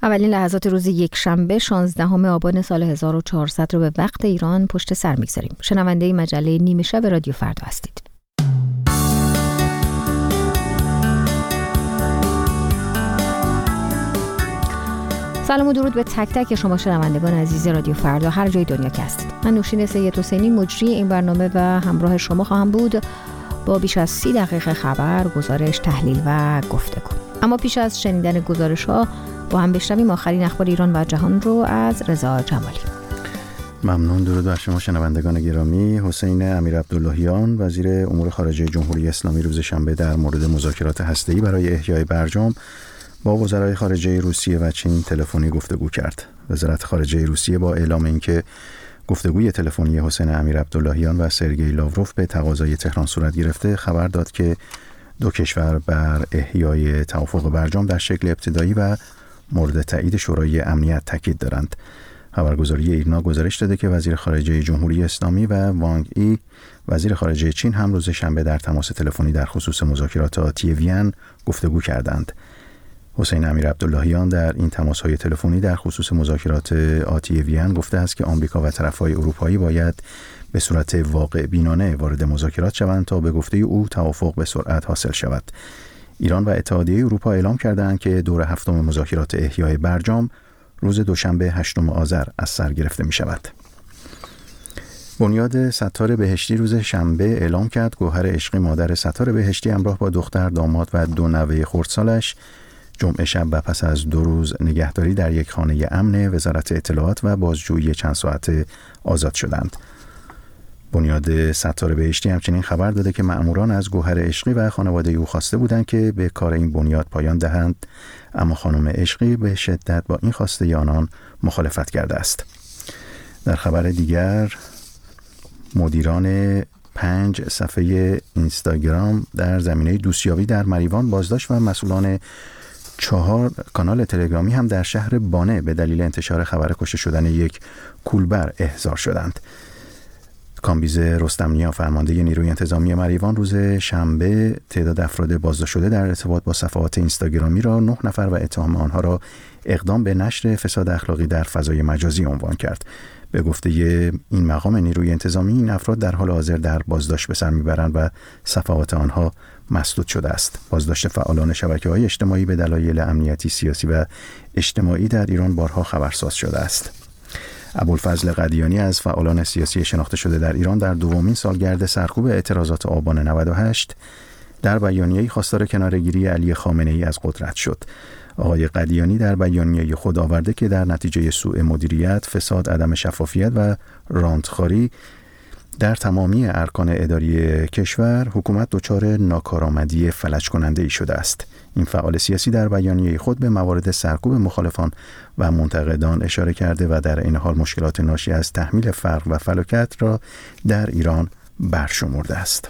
اولین لحظات روز یکشنبه 16 آبان سال 1400 رو به وقت ایران پشت سر می‌گذاریم. شنونده مجله نیمه شب رادیو فردا هستید. سلام و درود به تک تک شما شنوندگان عزیز رادیو فردا هر جای دنیا که هستید. من نوشین سید حسینی مجری این برنامه و همراه شما خواهم بود با بیش از 30 دقیقه خبر، گزارش، تحلیل و گفتگو. اما پیش از شنیدن گزارش‌ها با هم بشنویم آخرین اخبار ایران و جهان رو از رضا جمالی. ممنون. درود بر شما شنوندگان گرامی. حسین امیرعبداللهیان وزیر امور خارجه جمهوری اسلامی روز شنبه در مورد مذاکرات هسته‌ای برای احیای برجام با وزرای خارجه روسیه و چین تلفنی گفتگو کرد. وزارت خارجه روسیه با اعلام اینکه گفتگوی تلفنی حسین امیرعبداللهیان و سرگئی لاوروف به تقاضای تهران صورت گرفته، خبر داد که دو کشور بر احیای توافق برجام در شکل ابتدایی و مورد تایید شورای امنیت تاکید دارند. خبرگزاری ایرنا گزارش داده که وزیر خارجه جمهوری اسلامی و وانگ ای وزیر خارجه چین هم روز شنبه در تماس تلفنی در خصوص مذاکرات آتی وین گفتگو کردند. حسین امیرعبداللهیان در این تماس‌های تلفنی در خصوص مذاکرات آتی وین گفته است که آمریکا و طرف‌های اروپایی باید به صورت واقع بینانه وارد مذاکرات شوند تا به گفته او توافق به سرعت حاصل شود. ایران و اتحادیه اروپا اعلام کردند که دور هفتم مذاکرات احیای برجام روز دوشنبه 8 آذر از سر گرفته می شود. بنیاد ستار بهشتی روز شنبه اعلام کرد گوهر عشقی مادر ستار بهشتی همراه با دختر، داماد و دو نوه خردسالش جمعه شب و پس از 2 روز نگهداری در یک خانه امن وزارت اطلاعات و بازجویی چند ساعته آزاد شدند. بنیاد ستار بهشتی همچنین خبر داده که مأموران از گوهر عشقی و خانواده او خواسته بودند که به کار این بنیاد پایان دهند، اما خانم عشقی به شدت با این خواسته آنان مخالفت کرده است. در خبر دیگر، مدیران 5 صفحه اینستاگرام در زمینه دوستیابی در مریوان بازداشت و مسئولان 4 کانال تلگرامی هم در شهر بانه به دلیل انتشار خبر کشته شدن یک کولبر احضار شدند. کامبیز رستم‌نیا فرمانده نیروی انتظامی مریوان روز شنبه تعداد افراد بازداشت شده در ارتباط با صفحات اینستاگرامی را 9 نفر و اتهام آنها را اقدام به نشر فساد اخلاقی در فضای مجازی عنوان کرد. به گفته این مقام نیروی انتظامی، این افراد در حال حاضر در بازداشت به سر میبرند و صفحات آنها مسدود شده است. بازداشت فعالان شبکه‌های اجتماعی به دلایل امنیتی، سیاسی و اجتماعی در ایران بارها خبرساز شده است. ابوالفضل قدیانی از فعالان سیاسی شناخته شده در ایران در دومین سالگرد سرکوب اعتراضات آبان 98 در بیانیه‌ای خواستار کناره‌گیری علی خامنه‌ای از قدرت شد. آقای قدیانی در بیانیه خود آورده که در نتیجه سوء مدیریت، فساد، عدم شفافیت و رانتخواری در تمامی ارکان اداری کشور، حکومت دچار ناکارآمدی فلج کننده ای شده است. این فعال سیاسی در بیانیه خود به موارد سرکوب مخالفان و منتقدان اشاره کرده و در این حال مشکلات ناشی از تحمیل فقر و فلاکت را در ایران برشمرده است.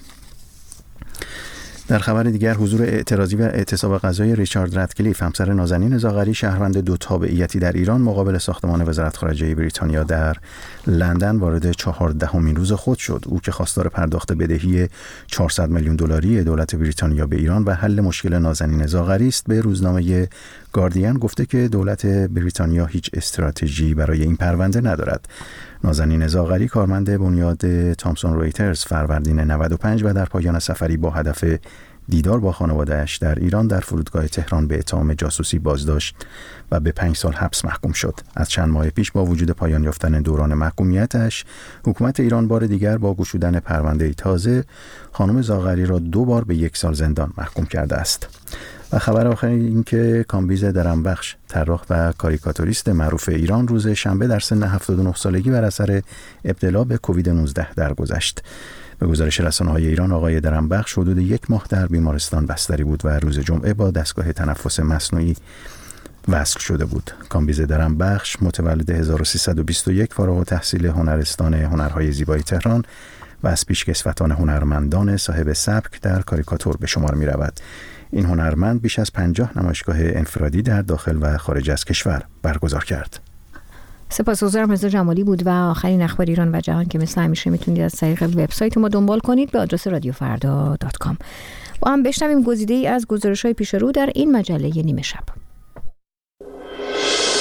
در خبر دیگر، حضور اعتراضی و اعتصاب غذای ریچارد رادکلیف، همسر نازنین زاغری، شهروند 2 تابعیتی در ایران، مقابل ساختمان وزارت خارجه بریتانیا در لندن وارد 14مین روز خود شد. او که خواستار پرداخت بدهی 400 میلیون دلاری دولت بریتانیا به ایران و حل مشکل نازنین زاغری است، به روزنامه گاردین گفته که دولت بریتانیا هیچ استراتژی برای این پرونده ندارد. نازنین زاغری کارمند بنیاد تامسون رویترز فروردین 95 و در پایان سفری با هدف دیدار با خانواده‌اش در ایران در فرودگاه تهران به اتهام جاسوسی بازداشت و به 5 سال حبس محکوم شد. از چند ماه پیش با وجود پایان یافتن دوران محکومیتش، حکومت ایران بار دیگر با گشودن پرونده تازه خانم زاغری را 2 بار به 1 سال زندان محکوم کرده است. و خبر آخر این که کامبیز درمبخش، طراح و کاریکاتوریست معروف ایران، روز شنبه در سن 79 سالگی بر اثر ابتلا به کووید 19 درگذشت. به گزارش رسانه‌های ایران، آقای درمبخش حدود 1 ماه در بیمارستان بستری بود و روز جمعه با دستگاه تنفس مصنوعی وصل شده بود. کامبیز درمبخش متولد 1321، فارغ التحصیل هنرستان هنرهای زیبای تهران و از پیشکسوتان هنرمندان صاحب سبک در کاریکاتور به شمار می رود. این هنرمند بیش از 50 نمایشگاه انفرادی در داخل و خارج از کشور برگزار کرد. سپاسگزارم. رضا جمالی بود و آخرین اخبار ایران و جهان که مثل همیشه میتونید از طریق وبسایت ما دنبال کنید به آدرس radiofarda.com. با هم بشنویم گزیده‌ای از گزارش‌های پیش رو در این مجله نیمه شب.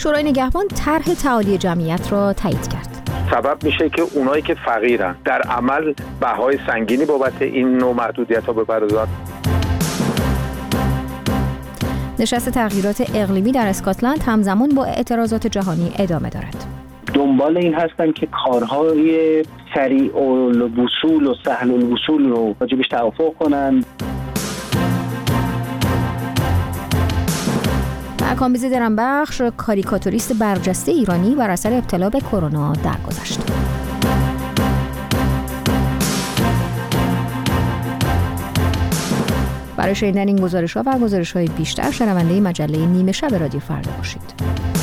شورای نگهبان طرح تعالی جمعیت را تایید کرد. سبب میشه که اونایی که فقیرن در عمل بهای سنگینی بابت این نوع محدودیت‌ها بپردازن. نشست تغییرات اقلیمی در اسکاتلند همزمان با اعتراضات جهانی ادامه دارد. دنبال این هستن که کارهای سریع الوصول و سهل الوصول رو راجبش توافق کنن. کامبیز درنبخش، کاریکاتوریست برجسته ایرانی بر اثر ابتلا به کرونا درگذشت. برای شنیدن این گزارش‌ها و گزارش‌های بیشتر شنونده مجله نیمه شب رادیو فردا باشید.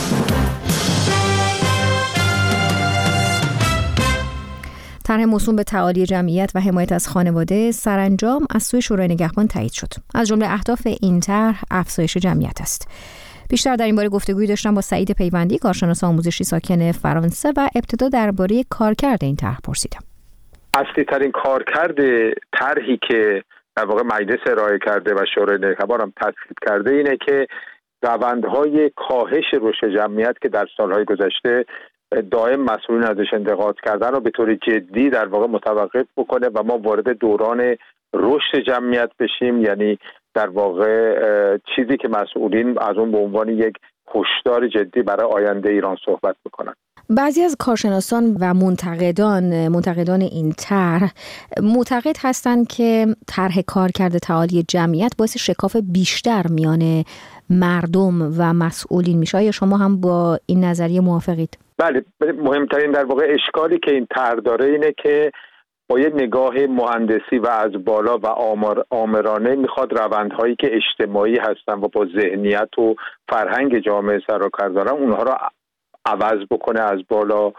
طرح موسوم به تعالی جمعیت و حمایت از خانواده سرانجام از سوی شورای نگهبان تایید شد. از جمله اهداف این طرح افزایش جمعیت است. بیشتر در این باره گفتگوی داشتم با سعید پیوندی، کارشناس آموزشی ساکن فرانسه، و ابتدا درباره کارکرد این طرح پرسیدم. اصلی ترین کارکرد طرحی که در واقع مجلس ارائه کرده و شورای نگهبان هم تصویب کرده اینه که روندهای کاهش رشد جمعیت که در سالهای گذشته دائم مسئولین ازش انتقاد کردن رو به طور جدی در واقع متوقف بکنه و ما وارد دوران رشد جمعیت بشیم. یعنی در واقع چیزی که مسئولین از اون به عنوان یک هشدار جدی برای آینده ایران صحبت میکنن. بعضی از کارشناسان و منتقدان این طرح معتقد هستند که طرح کارکرد تعالی جمعیت باعث شکاف بیشتر میان مردم و مسئولین میشه. آیا شما هم با این نظریه موافقید؟ بله، مهمترین در واقع اشکالی که این طرح داره اینه که با یک نگاه مهندسی و از بالا و آمرانه میخواد روندهایی که اجتماعی هستن و با ذهنیت و فرهنگ جامعه سر و کار دارن اونها را عوض بکنه از بالا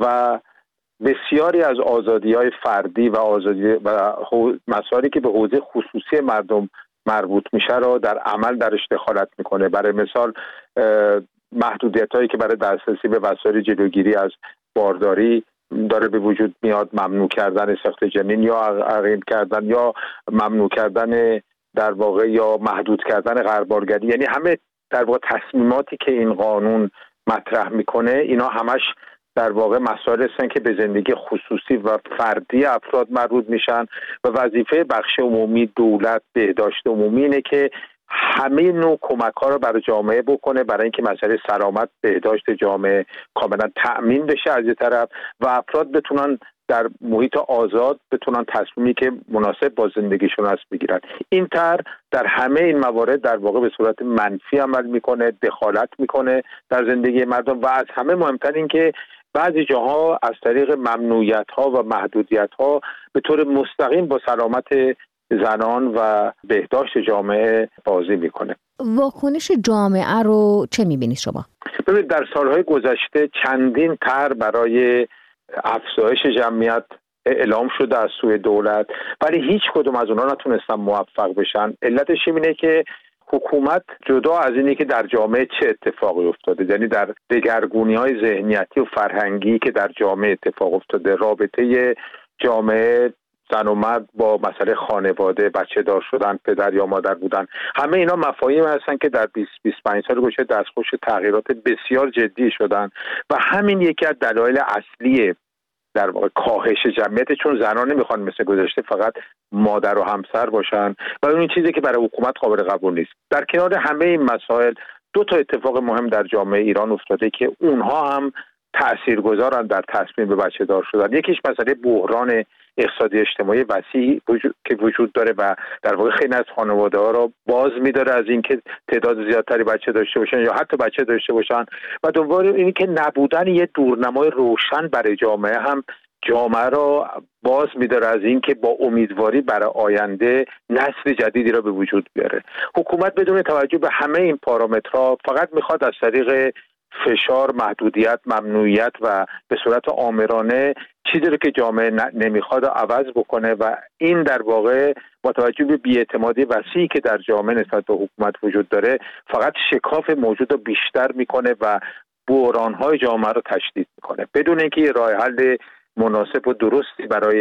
و بسیاری از آزادی‌های فردی و آزادی و مسائلی که به حوزه خصوصی مردم مربوط میشه را در عمل درش دخالت میکنه. برای مثال محدودیت‌هایی که برای دسترسی به وسایل جلوگیری از بارداری داره به وجود میاد، ممنوع کردن ساخت جنین یا عقیم کردن یا ممنوع کردن در واقع یا محدود کردن غربالگری، یعنی همه در واقع تصمیماتی که این قانون مطرح میکنه اینا همش در واقع مسائل هستن که به زندگی خصوصی و فردی افراد مربوط میشن و وظیفه بخش عمومی، دولت، بهداشت عمومی اینه که همه نوع کمک‌ها رو برای جامعه بکنه برای اینکه مسئله سلامت، بهداشت جامعه کاملا تأمین بشه از یه طرف و افراد بتونن در محیط آزاد بتونن تصمیمی که مناسب با زندگیشون هست بگیرن. این طرح در همه این موارد در واقع به صورت منفی عمل میکنه، دخالت میکنه در زندگی مردم و از همه مهمتر این که بعضی جاها از طریق ممنوعیت‌ها و محدودیت‌ها به طور مستقیم با سلامت زنان و بهداشت جامعه بازی میکنه. واکنش جامعه رو چه میبینید شما؟ ببینید در سالهای گذشته چندین طرح برای افزایش جمعیت اعلام شده از سوی دولت ولی هیچ کدوم از اونها نتونستن موفق بشن. علتش اینه که حکومت جدا از اینی که در جامعه چه اتفاقی افتاده، یعنی در دگرگونی‌های ذهنیتی و فرهنگی که در جامعه اتفاق افتاده، رابطه جامعه زن و مرد با مسئله خانواده، بچه دار شدن، پدر یا مادر بودن، همه اینا مفاهیم هستن که در 20-25 سال گذشته دستخوش تغییرات بسیار جدی شدن و همین یکی از دلایل اصلی در واقع کاهش جمعیت، چون زنان نمیخوان مثل گذشته فقط مادر و همسر باشن و اون چیزی که برای حکومت قابل قبول نیست. در کنار همه این مسائل دو تا اتفاق مهم در جامعه ایران افتاده که اونها هم تاثیرگذارن در تصمیم به بچه دار شدن. یکیش مسئله بحران اقتصادی اجتماعی وسیع که وجود داره و در واقع خیلی از خانواده‌ها رو باز می‌داره از اینکه تعداد زیادتری بچه داشته باشن یا حتی بچه داشته باشن و دوباره اینی که نبودن یه دورنمای روشن برای جامعه هم جامعه رو باز می‌داره از اینکه با امیدواری برای آینده نسل جدیدی رو به وجود بیاره. حکومت بدون توجه به همه این پارامترها فقط می‌خواد از طریق فشار، محدودیت، ممنوعیت و به صورت آمرانه چیزی رو که جامعه نمیخواد عوض بکنه و این در واقع با توجه به بی‌اعتمادی وسیعی که در جامعه نسبت به حکومت وجود داره فقط شکاف موجود رو بیشتر میکنه و بحران‌های جامعه رو تشدید میکنه بدون اینکه یه راه حل مناسب و درستی برای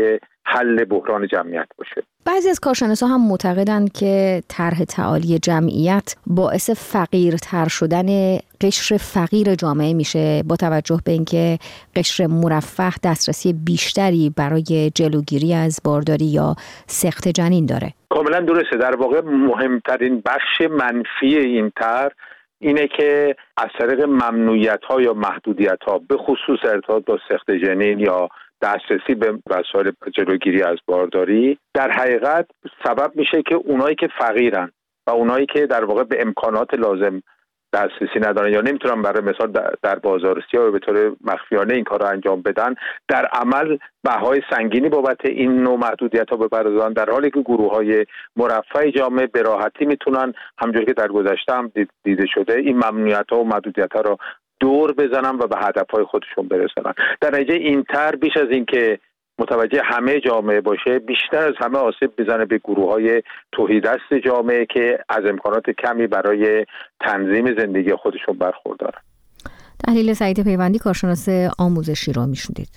حل بحران جمعیت باشه. بعضی از کارشناسا هم معتقدند که طرح تعالی جمعیت باعث فقیرتر شدن قشر فقیر جامعه میشه، با توجه به اینکه قشر مرفه دسترسی بیشتری برای جلوگیری از بارداری یا سقط جنین داره. کاملا درسته. در واقع مهمترین بخش منفی این طرح اینه که از طریق ممنوعیت‌ها یا محدودیت‌ها به خصوص ارتباط با سقط جنین یا دسترسی به وسایل جلوگیری از بارداری در حقیقت سبب میشه که اونایی که فقیرن و اونایی که در واقع به امکانات لازم دسترسی ندارن یا نمیتونن برای مثال در بازار سیاه به طور مخفیانه این کار رو انجام بدن، در عمل بهای سنگینی بابت این نوع محدودیت‌ها بپردازن، در حالی که گروه‌های مرفه جامعه به راحتی میتونن همونجوری که در گذشته هم دیده شده این ممنوعیت‌ها و محدودیت‌ها رو دور بزنن و به هدفهای خودشون برسونن. در نتیجه این طرح بیش از این که متوجه همه جامعه باشه، بیشتر از همه آسیب بزنه به گروه‌های توحیدست جامعه که از امکانات کمی برای تنظیم زندگی خودشون برخوردارن. تحلیل سعید پیوندی، کارشناس آموزشی رو میشنیدید.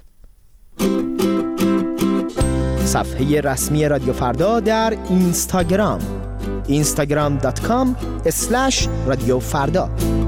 صفحه رسمی رادیو فردا در اینستاگرام instagram.com/رادیوفردا.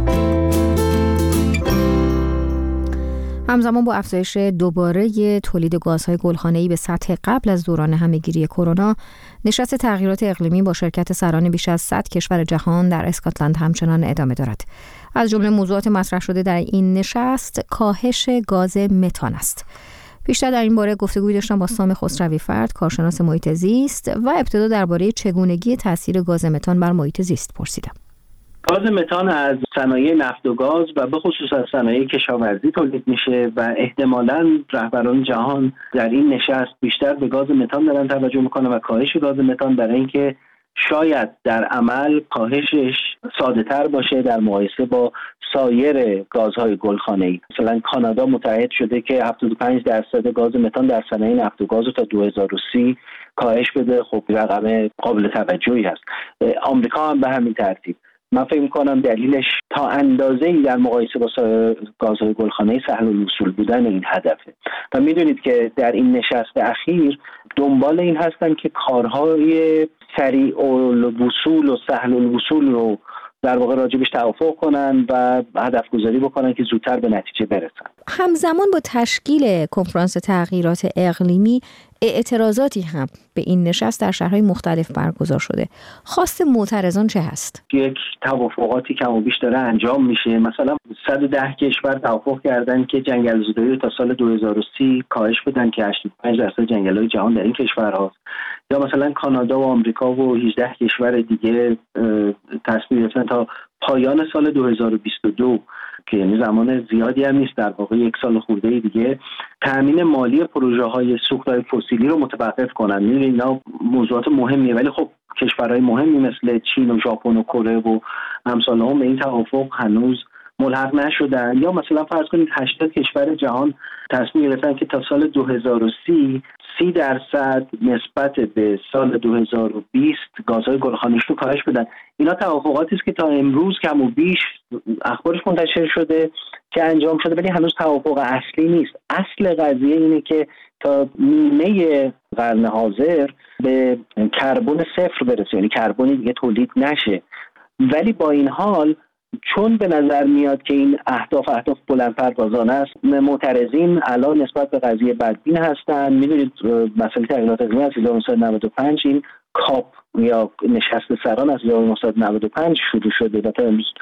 همزمان با افزایش دوباره تولید گازهای گلخانه‌ای به سطح قبل از دوران همه‌گیری کرونا، نشست تغییرات اقلیمی با شرکت سران بیش از 100 کشور جهان در اسکاتلند همچنان ادامه دارد. از جمله موضوعات مطرح شده در این نشست کاهش گاز متان است. بیشتر در این باره گفتگوی داشتم با سام خسروی فرد، کارشناس محیط زیست، و ابتدا درباره چگونگی تاثیر گاز متان بر محیط زیست پرسیدم. گاز متان از صنایع نفت و گاز و به خصوص از صنایع کشاورزی تولید میشه و احتمالاً رهبران جهان در این نشست بیشتر به گاز متان دارن توجه میکنن و کاهش گاز متان، برای اینکه شاید در عمل کاهشش ساده تر باشه در مقایسه با سایر گازهای گلخانه‌ای. مثلا کانادا متعهد شده که 75% گاز متان در صنایع نفت و گاز تا 2030 کاهش بده. خب رقم قابل توجهی هست. آمریکا هم به همین ترتیب. من فکر می‌کنم دلیلش تا اندازه‌ای در مقایسه با گازهای گلخانه‌ای سهل الوصول بودن این هدفه. و می‌دونید که در این نشست اخیر دنبال این هستن که کارهای سریع الوصول و سهل الوصول رو در واقع راجبش توافق کنن و هدف گذاری بکنن که زودتر به نتیجه برسن. همزمان با تشکیل کنفرانس تغییرات اقلیمی، اعتراضاتی هم به این نشست در شهرهای مختلف برگزار شده. خواست معترضان چه هست؟ یک توافقاتی کم و بیش داره انجام میشه. مثلا 110 کشور توافق کردن که جنگل‌زدایی رو تا سال 2030 کاهش بدن که 85% جنگل‌های جهان در این کشورهاست. یا مثلا کانادا و آمریکا و 18 کشور دیگه تصمیم گرفتن تا پایان سال 2022 که یعنی زمان زیادی هم نیست، در واقع 1 سال خورده دیگه، تامین مالی پروژه‌های سوخت‌های فسیلی رو متوقف کنن. یعنی اینا موضوعات مهمیه، ولی خب کشورهای مهمی مثل چین و ژاپن و کره و امثال هم به این توافق هنوز ملحق نشدن. یا مثلا فرض کنید 80 کشور جهان تصمیم گرفتن که تا سال 2030 30% نسبت به سال 2020 گازهای گلخانه‌ای رو کاهش بدن. اینا توافقاتی است که تا امروز کم و بیش اخبارش منتشر شده که انجام شده، ولی هنوز توافق اصلی نیست. اصل قضیه اینه که تا نیمه قرن حاضر به کربن صفر برسه، یعنی کربنی دیگه تولید نشه. ولی با این حال چون به نظر میاد که این اهداف بلندپروازانه است، معترضین الان نسبت به قضیه بدبین هستن. میدونید مسئله تغییرات اقلیمی از 1995 این کاپ یا نشست سران از 1995 شروع شده و تا امروز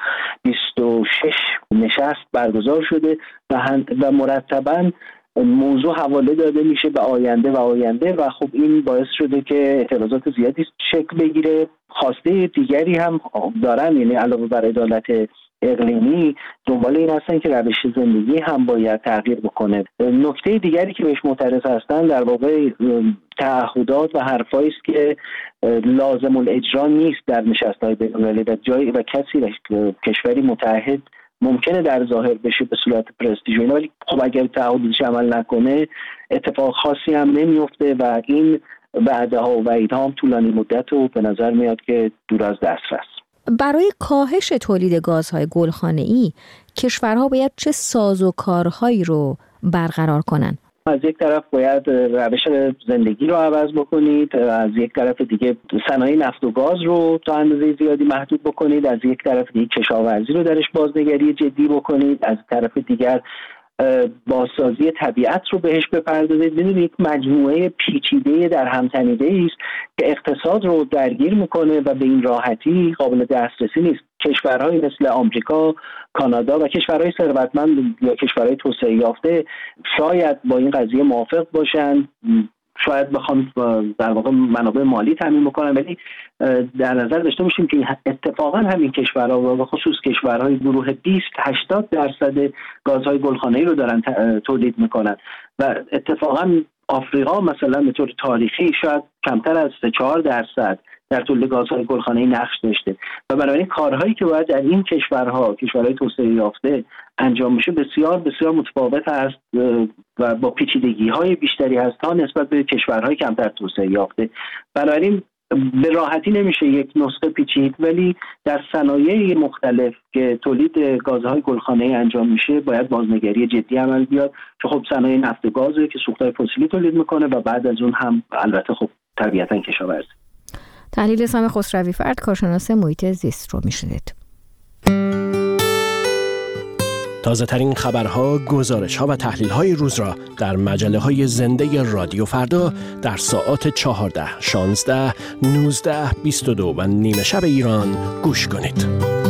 26 نشست برگزار شده و مرتباً موضوع حواله داده میشه به آینده و خب این باعث شده که اعتراضات زیادی شکل بگیره. خواسته دیگری هم دارن، یعنی علاوه بر عدالت اقلیمی دنبال این هستن که روش زندگی هم باید تغییر بکنه. نکته دیگری که بهش معترض هستن در واقع تعهدات و حرفایی است که لازم الاجرا نیست در نشست‌های بین‌المللی و جایی و کسی کشوری متعهد ممکنه در ظاهر بشه به صورت پرستیژ، ولی خب اگر تعهدش عمل نکنه اتفاق خاصی هم نمیفته و این وعده‌ها و وعیدها هم طولانی مدت و به نظر میاد که دور از دسترس. برای کاهش تولید گازهای گلخانه‌ای کشورها باید چه سازوکارهایی رو برقرار کنن؟ از یک طرف باید روش زندگی رو عوض بکنید، از یک طرف دیگه صنایع نفت و گاز رو تا اندازه زیادی محدود بکنید، از یک طرف دیگه کشاورزی رو درش بازنگری جدی بکنید، از طرف دیگر بازسازی طبیعت رو بهش بپردازید. می‌دونید مجموعه پیچیده در هم تنیده است که اقتصاد رو درگیر میکنه و به این راحتی قابل دسترسی نیست. کشورهایی مثل آمریکا، کانادا و کشورهای ثروتمند یا کشورهای توسعه یافته شاید با این قضیه موافق باشن، شاید بخوام در واقع منابع مالی تامین بکنن، ولی در نظر داشته باشیم که اتفاقا همین کشورها و خصوص کشورهای گروه 20-80% گازهای گلخانه‌ای رو دارن تولید میکنن و اتفاقا آفریقا مثلا به طور تاریخی شاید کمتر از 4% در تولید گازهای گلخانه‌ای نقش داشته و بنابراین کارهایی که باید در این کشورهای توسعه یافته انجام میشه بسیار بسیار متفاوت است و با پیچیدگی‌های بیشتری هست تا نسبت به کشورهای کمتر توسعه یافته. بنابراین به راحتی نمیشه یک نسخه پیچید، ولی در صنایع مختلف که تولید گازهای گلخانه‌ای انجام میشه باید بازنگری جدی عمل بیاد، چون خب صنایع نفت و گازه که سوختهای فسیلی تولید میکنه و بعد از اون هم البته خب طبیعتاً کشاورزی. تحلیل سام خسروی فرد، کارشناس محیط زیست رو میشنید. تازه ترین خبرها، گزارش‌ها و تحلیل‌های روز را در مجله‌های زنده رادیو فردا در ساعات 14، 16، 19، 22 و نیمه شب ایران گوش کنید.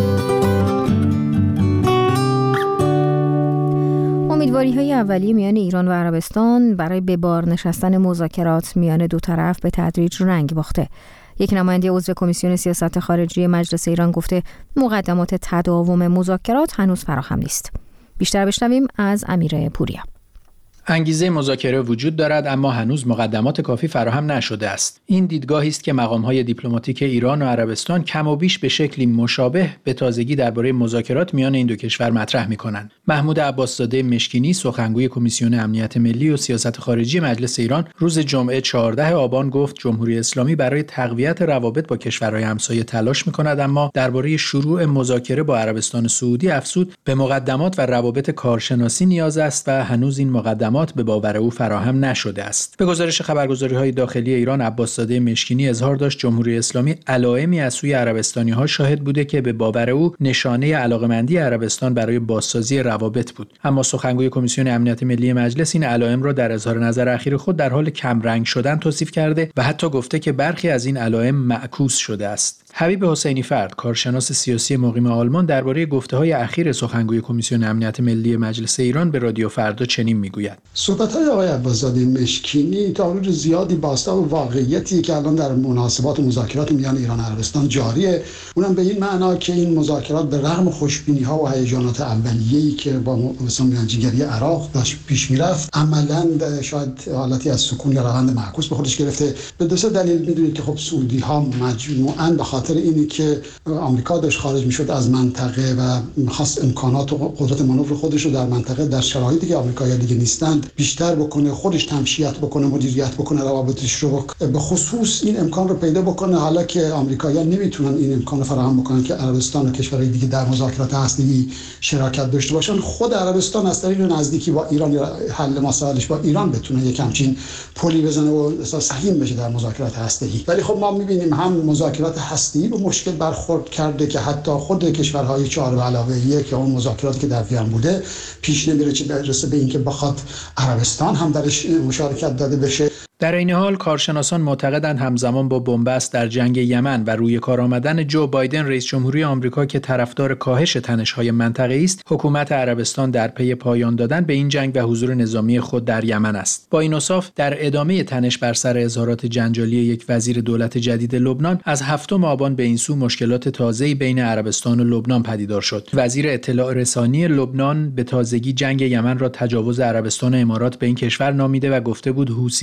امیدواری‌های اولیه میان ایران و عربستان برای به بار نشستن مذاکرات میان دو طرف به تدریج رنگ باخته. یک نماینده عضو کمیسیون سیاست خارجی مجلس ایران گفته مقدمات تداوم مذاکرات هنوز فراهم نیست. بیشتر بشنویم از امیر پوریا. انگیزه مذاکره وجود دارد، اما هنوز مقدمات کافی فراهم نشده است. این دیدگاهی است که مقام‌های دیپلماتیک ایران و عربستان کم و بیش به شکلی مشابه به تازگی درباره مذاکرات میان این دو کشور مطرح می‌کنند. محمود عباس‌زاده مشکینی، سخنگوی کمیسیون امنیت ملی و سیاست خارجی مجلس ایران، روز جمعه 14 آبان گفت جمهوری اسلامی برای تقویت روابط با کشورهای همسایه تلاش می‌کند، اما درباره شروع مذاکره با عربستان سعودی افزود به مقدمات و روابط کارشناسی نیاز است و هنوز این مقدمات به باور او فراهم نشده است. به گزارش خبرگزاری‌های داخلی ایران، عباس‌زاده مشکینی اظهار داشت جمهوری اسلامی علائمی از سوی عربستانی‌ها شاهد بوده که به باور او نشانه علاقه‌مندی عربستان برای بازسازی روابط بود. اما سخنگوی کمیسیون امنیت ملی مجلس این علائم را در اظهار نظر اخیر خود در حال کمرنگ شدن توصیف کرده و حتی گفته که برخی از این علائم معکوس شده است. حبیب حسینی فرد، کارشناس سیاسی مقیم آلمان، درباره گفته‌های اخیر سخنگوی کمیسیون امنیت ملی مجلس ایران به رادیو فردا چنین میگوید: صحبت‌های آقای عباس‌زاده مشکینی تا حدود زیادی باستا و واقعیتی که الان در مناسبات و مذاکرات میان ایران و عربستان جاریه، اونم به این معنا که این مذاکرات به رغم خوشبینی‌ها و هیجانات اولیه‌ای که با میانجیگری عراق داشت پیش میرفت، عملاً شاید حالتی از سکون یا روند معکوس به خودش گرفته. به دو سه دلیل می‌دونید که خب سعودی‌ها مجموعاً به خاطر اینی که آمریکا داشت خارج می‌شد از منطقه و می‌خواست امکانات و قدرت مانور خودش رو در منطقه در شرایطی که آمریکایی‌ها دیگه نیستند بیشتر بکنه، خودش تمشیت بکنه، مدیریت بکنه، روابطش رو به خصوص این امکان رو پیدا بکنه. حالا که آمریکایی‌ها نمیتونن این امکان رو فراهم بکنن که عربستان و کشورهای دیگه در مذاکرات هسته‌ای شراکت داشته باشن، خود عربستان از طریق نزدیکی با ایران یا حل مسائلش با ایران بتونه یک همچین پلی بزنه و سهیم بشه در مذاکرات هسته‌ای. ولی خب ما می‌بینیم هم مذاکرات هسته‌ای به مشکل برخورد کرده که حتی خود کشورهای 4+1 که اون مذاکراتی که در وین بوده پیش نمیره چه برسه به اینکه بخواد عربستان هم درش مشارکت داده بشه. در این حال کارشناسان معتقدند همزمان با بنبست در جنگ یمن و روی کار آمدن جو بایدن رئیس جمهوری آمریکا که طرفدار کاهش تنش‌های منطقه‌ای است، حکومت عربستان در پی پایان دادن به این جنگ و حضور نظامی خود در یمن است. با این اوصاف در ادامه تنش بر سر اظهارات جنجالی یک وزیر دولت جدید لبنان، از 7 آبان به این سو مشکلات تازه‌ای بین عربستان و لبنان پدیدار شد. وزیر اطلاع رسانی لبنان به تازگی جنگ یمن را تجاوز عربستان و امارات به این کشور نامیده و گفته بود حوثی‌های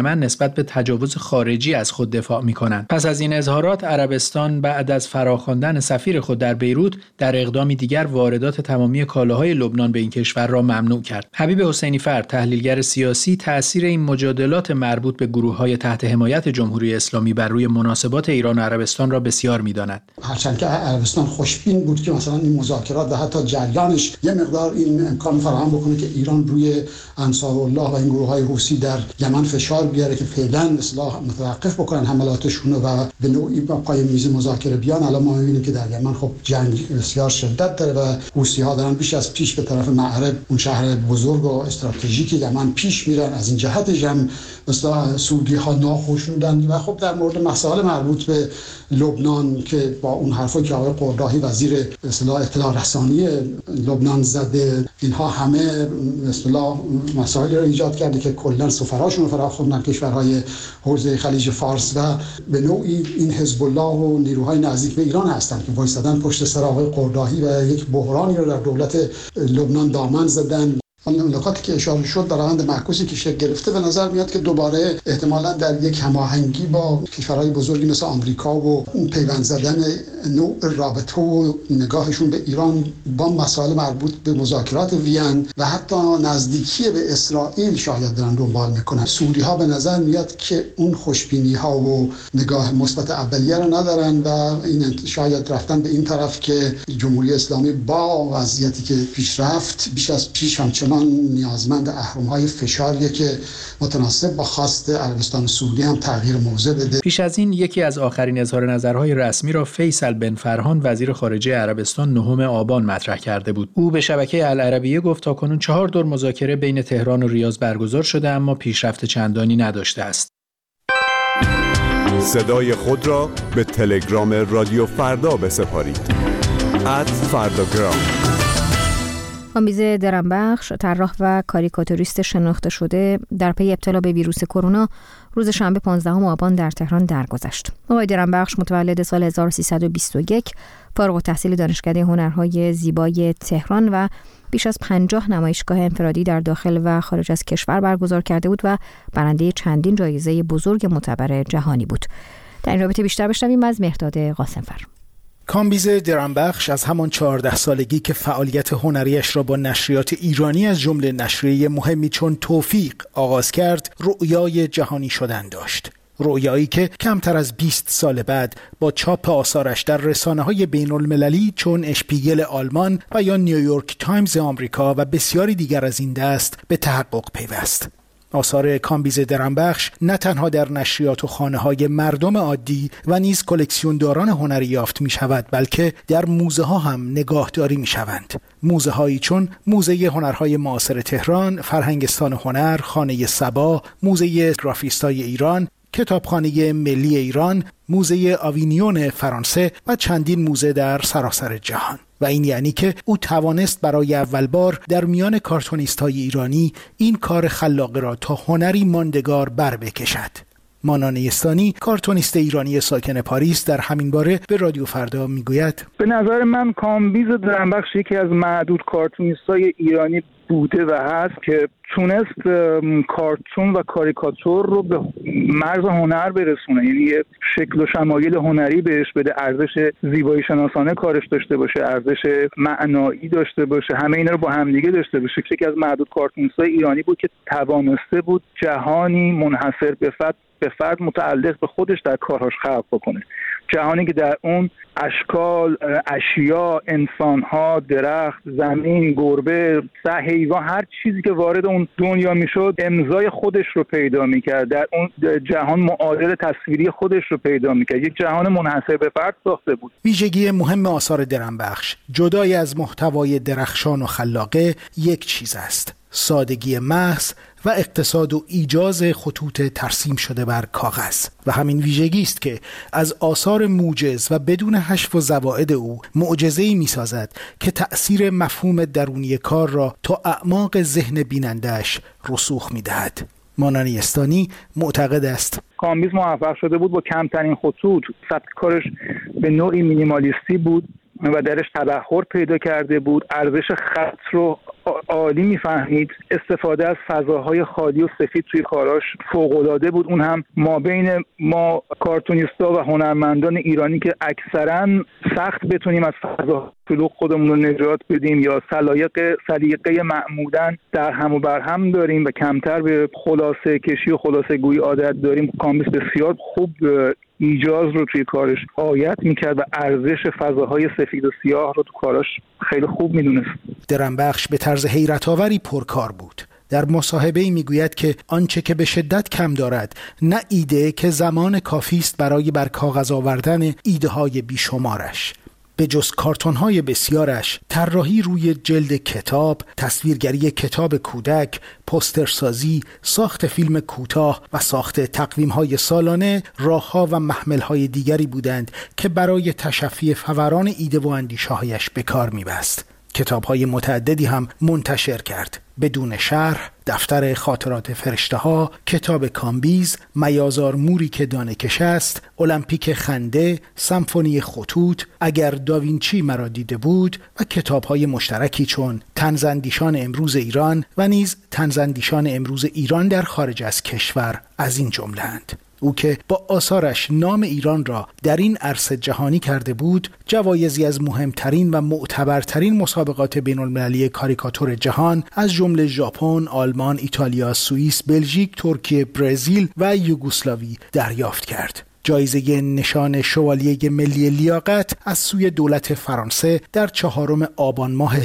یمن نسبت به تجاوز خارجی از خود دفاع می‌کنند. پس از این اظهارات عربستان بعد از فراخواندن سفیر خود در بیروت در اقدامی دیگر واردات تمامی کالاهای لبنان به این کشور را ممنوع کرد. حبیب حسینی فرد، تحلیلگر سیاسی، تأثیر این مجادلات مربوط به گروه‌های تحت حمایت جمهوری اسلامی بر روی مناسبات ایران و عربستان را بسیار می‌داند. هرچند که عربستان خوشبین بود که مثلا این مذاکرات و حتی جریانش یه مقدار این امکان فراهم بکنه که ایران روی انصارالله و این گروه‌های حوثی در یمن فشار بیاره که فعلا اصلاح متوقف بکنن حملاتشون و به نوعی پای میز مذاکره بیان. الان ما می‌بینیم که در یمن خب جنگ بسیار شدت داره و حوثی‌ها دارن بیش از پیش به طرف معرب، اون شهر بزرگ و استراتژیک یمن پیش میرن. از این جهتش هم مثلا سعودی‌ها ناخوشنودن و خب در مورد مسائل مربوط به لبنان که با اون حرفی که آقای قرداحی وزیر اطلاع رسانی لبنان زده، اینها همه مثلا مسائلی رو ایجاد کرده که کلا سفراشون رو فراخوندن کشورهای حوزه خلیج فارس و به نوعی این حزب الله و نیروهای نزدیک به ایران هستن که وایسادن پشت سر آقای قرداحی و یک بحرانی رو در دولت لبنان دامن زدن. اون نکاتی که اشاره شد در روند معکوسی که شکل گرفته به نظر میاد که دوباره احتمالاً در یک هماهنگی با کشورهای بزرگی مثل آمریکا و پیوند زدن نوع رابطه و نگاهشون به ایران با مسائل مربوط به مذاکرات وین و حتی نزدیکی به اسرائیل شاید دارن دنبال میکنن. سعودی‌ها به نظر میاد که اون خوشبینی‌ها و نگاه مثبت اولیه رو ندارن و این شاید رفتن به این طرف که جمهوری اسلامی با وضعیتی که پیش رفت بیش از پیش همچنان نیازمند اهرم‌های فشاریه که متناسب با خواست عربستان سعودی هم تغییر موضع بده. پیش از این یکی از آخرین اظهار نظرهای رسمی را فیصل بن فرحان وزیر خارجه عربستان 9 آبان مطرح کرده بود. او به شبکه العربیه گفت تاکنون 4 دور مذاکره بین تهران و ریاض برگزار شده اما پیشرفت چندانی نداشته است. صدای خود را به تلگرام رادیو فردا بسپارید. @فرداگرام. کامبیز درنبخش، طراح و کاریکاتوریست شناخته شده، در پی ابتلا به ویروس کرونا روز شنبه 15 آبان در تهران درگذشت. آقای درنبخش متولد سال 1321، فارغ التحصیل دانشکده هنرهای زیبای تهران و بیش از 50 نمایشگاه انفرادی در داخل و خارج از کشور برگزار کرده بود و برنده چندین جایزه بزرگ معتبر جهانی بود. در این رابطه بیشتر بشنویم از مهرداد قاسمفر. کامبیز درنبخش از همان 14 سالگی که فعالیت هنریش را با نشریات ایرانی از جمله نشریه مهمی چون توفیق آغاز کرد، رؤیای جهانی شدن داشت. رؤیایی که کمتر از 20 سال بعد با چاپ آثارش در رسانه‌های بین‌المللی چون اشپیگل آلمان و یا نیویورک تایمز آمریکا و بسیاری دیگر از این دست به تحقق پیوست. آثار کامبیز درنبخش نه تنها در نشریات و خانه‌های مردم عادی و نیز کلکسیونداران هنری یافت می‌شود، بلکه در موزه‌ها هم نگاهداری می‌شوند. موزه‌هایی چون موزه هنرهای معاصر تهران، فرهنگستان هنر، خانه صبا، موزه گرافیستای ایران، کتابخانه ملی ایران، موزه آوینیون فرانسه و چندین موزه در سراسر جهان. و این یعنی که او توانست برای اول بار در میان کارتونیست‌های ایرانی این کار خلاقه را تا هنری ماندگار بر بکشد. مانان یستانی، کارتونیست ایرانی ساکن پاریس، در همین باره به رادیو فردا میگوید: به نظر من کامبیز درنبخش یکی از معدود کارتونیست‌های ایرانی بوده و هست که تونست کارتون و کاریکاتور رو به مرز هنر برسونه، یعنی یه شکل و شمایل هنری بهش بده، ارزش زیبایی شناسانه کارش داشته باشه، ارزش معنایی داشته باشه، همه اینا رو با همدیگه داشته باشه. یکی از معدود کارتونیست‌های ایرانی بود که توانسته بود جهانی منحصر به فرد متعلق به خودش در کارهاش خلق بکنه، جهانی که در اون اشکال، اشیا، انسان‌ها، درخت، زمین، گربه، حیوان، هر چیزی که وارد اون دنیا میشد امضای خودش رو پیدا میکرد، در اون جهان معادل تصویری خودش رو پیدا میکرد، یک جهان منحصر به فرد ساخته بود. ویژگی مهم آثار درنبخش جدای از محتوای درخشان و خلاقه یک چیز است: سادگی محض و اقتصاد و ایجاز خطوط ترسیم شده بر کاغذ. و همین ویژگی است که از آثار موجز و بدون حشو و زوائد او معجزه‌ای می‌سازد که تأثیر مفهوم درونی کار را تا اعماق ذهن بیننده‌اش رسوخ می‌دهد. مانان یستانی معتقد است کامبیز موفق شده بود با کمترین خطوط، سبک کارش به نوعی مینیمالیستی بود و درش تبحر پیدا کرده بود، ارزش خط رو عالی میفهمید. استفاده از فضاهای خالی و سفید توی کاراش فوق‌العاده بود. اون هم ما بین ما کارتونیستا و هنرمندان ایرانی که اکثرا سخت بتونیم از فضا شلوغ خودمون رو نجات بدیم یا سلیقه معمودن در هم و بر هم داریم و کمتر به خلاصه کشی و خلاصه گویی عادت داریم، کامبیز بسیار خوب ایجاز رو توی کارش رعایت میکرد و ارزش فضاهای سفید و سیاه رو تو کاراش خیلی خوب میدونست. درنبخش به طرز حیرت آوری پرکار بود. در مصاحبه‌ای میگوید که آنچه که به شدت کم دارد نه ایده که زمان کافی است برای بر کاغذ آوردن ایده‌های بیشمارش. به جز کارتون‌های بسیارش، طراحی روی جلد کتاب، تصویرگری کتاب کودک، پوسترسازی، ساخت فیلم کوتاه و ساخت تقویم‌های سالانه، راه‌ها و محمل‌های دیگری بودند که برای تشفی فوران ایده و اندیشه‌هایش به کار می‌بست. کتاب‌های متعددی هم منتشر کرد. بدون شرح، دفتر خاطرات فرشته‌ها، کتاب کامبیز، میازار موری که دانه‌کش است، المپیک خنده، سمفونی خطوط، اگر داوینچی مرا دیده بود و کتاب‌های مشترکی چون طنزاندیشان امروز ایران و نیز طنزاندیشان امروز ایران در خارج از کشور از این جمله‌اند. او که با آثارش نام ایران را در این عرصه جهانی کرده بود، جوایزی از مهمترین و معتبرترین مسابقات بین‌المللی کاریکاتور جهان از جمله ژاپن، آلمان، ایتالیا، سوئیس، بلژیک، ترکیه، برزیل و یوگسلاوی دریافت کرد. جایزه نشان شوالیه ملی لیاقت از سوی دولت فرانسه در 4 آبان ماه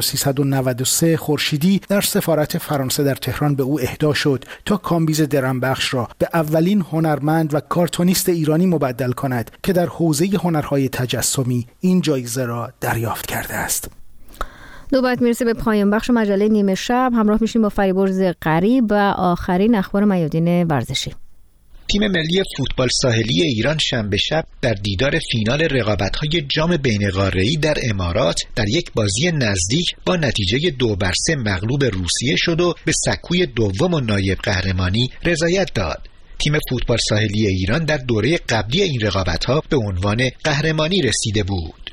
1393 خورشیدی در سفارت فرانسه در تهران به او اهدا شد تا کامبیز درنبخش را به اولین هنرمند و کارتونیست ایرانی مبدل کند که در حوزه هنرهای تجسمی این جایزه را دریافت کرده است. نوبت میرسه به پایان بخش مجله نیمه شب. همراه میشیم با فریبرز غریب و آخرین اخبار میادین ورزشی. تیم ملی فوتبال ساحلی ایران شنبه شب در دیدار فینال رقابت‌های جام بین‌قاره‌ای در امارات در یک بازی نزدیک با نتیجه 2-3 مغلوب روسیه شد و به سکوی دوم و نایب قهرمانی رضایت داد. تیم فوتبال ساحلی ایران در دوره قبلی این رقابت‌ها به عنوان قهرمانی رسیده بود.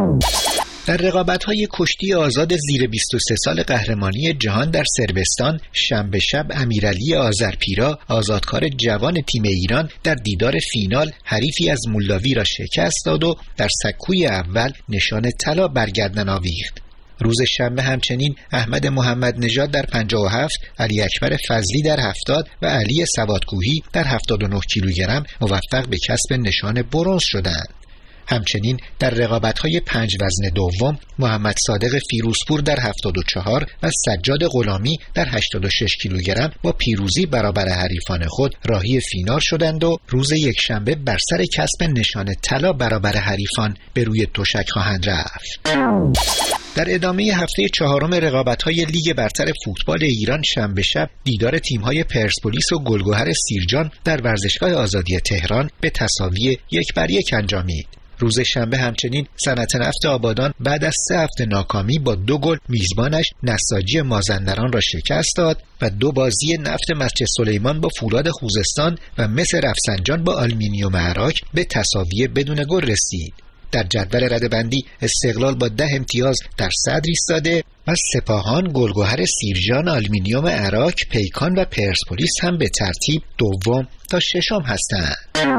در رقابت‌های کشتی آزاد زیر 23 سال قهرمانی جهان در صربستان شنبه شب امیرعلی آذرپیرا آزادکار جوان تیم ایران در دیدار فینال حریفی از مولداوی را شکست داد و در سکوی اول نشان طلا بر گردن آویخت. روز شنبه همچنین احمد محمد نژاد در 57، علی اکبر فضلی در 70 و علی سوادکوهی در 79 کیلوگرم موفق به کسب نشان برنز شدند. همچنین در رقابت‌های 5 وزن دوم محمد صادق فیروزپور در 74 و سجاد غلامی در 86 کیلوگرم با پیروزی برابر حریفان خود راهی فینال شدند و روز یکشنبه بر سر کسب نشان طلا برابر حریفان به روی تشک خواهند رفت. در ادامه هفته 4 رقابت‌های لیگ برتر فوتبال ایران شنبه شب دیدار تیم‌های پرسپولیس و گلگهر سیرجان در ورزشگاه آزادی تهران به تساوی 1-1 انجامید. روز شنبه همچنین صنعت نفت آبادان بعد از 3 هفته ناکامی با 2 گل میزبانش نساجی مازندران را شکست داد و 2 بازی نفت مسجد سلیمان با فولاد خوزستان و مس رفسنجان با آلومینیوم عراق به تساوی بدون گل رسید. در جدول رده‌بندی استقلال با 10 امتیاز در صدر ایستاده و سپاهان، گلگهر سیرجان، آلومینیوم عراق، پیکان و پرسپولیس هم به ترتیب دوم تا ششم هستند.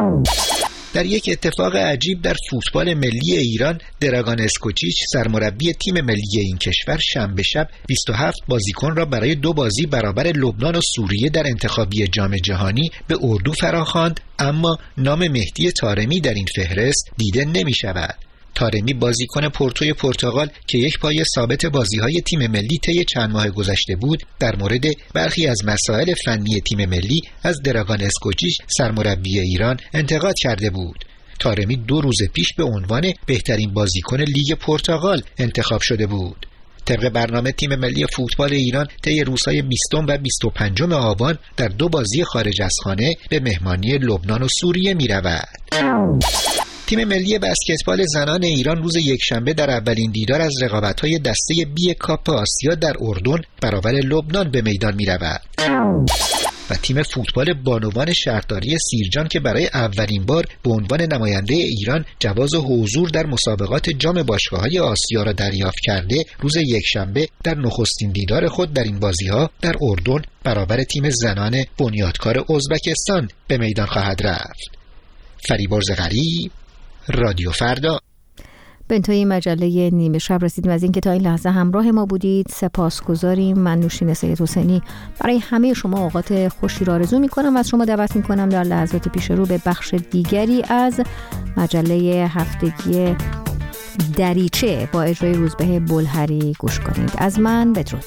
در یک اتفاق عجیب در فوتبال ملی ایران، دراگان اسکوچیچ سرمربی تیم ملی این کشور شنبه شب 27 بازیکن را برای 2 بازی برابر لبنان و سوریه در انتخابی جام جهانی به اردو فراخواند، اما نام مهدی طارمی در این فهرست دیده نمی شود. طارمی بازیکن پورتوی پرتغال که یک پای ثابت بازی‌های تیم ملی طی چند ماه گذشته بود، در مورد برخی از مسائل فنی تیم ملی از دراگان اسکوچیچ سرمربی ایران انتقاد کرده بود. طارمی 2 روز پیش به عنوان بهترین بازیکن لیگ پرتغال انتخاب شده بود. طبق برنامه تیم ملی فوتبال ایران طی روزهای 20 و 25 آبان در 2 بازی خارج از خانه به مهمانی لبنان و سوریه می‌رود. تیم ملی بسکتبال زنان ایران روز یکشنبه در اولین دیدار از رقابت‌های دسته بی کاپ آسیا در اردن برابر لبنان به میدان می‌رود. و تیم فوتبال بانوان شهرداری سیرجان که برای اولین بار به عنوان نماینده ایران جواز حضور در مسابقات جام باشگاه‌های آسیا را دریافت کرده، روز یکشنبه در نخستین دیدار خود در این بازی‌ها در اردن برابر تیم زنان بنیادکار ازبکستان به میدان خواهد رفت. فریبرز غریب، رادیو فردا. به انتهای مجله نیمه شب رسیدیم. از اینکه تا این لحظه همراه ما بودید سپاسگزاریم. من نوشین سید حسینی برای همه شما اوقات خوشی را آرزو می‌کنم و از شما دعوت می‌کنم در لحظات پیش رو به بخش دیگری از مجله هفتگی دریچه با اجرای روزبه بلهری گوش کنید. از من بدرود.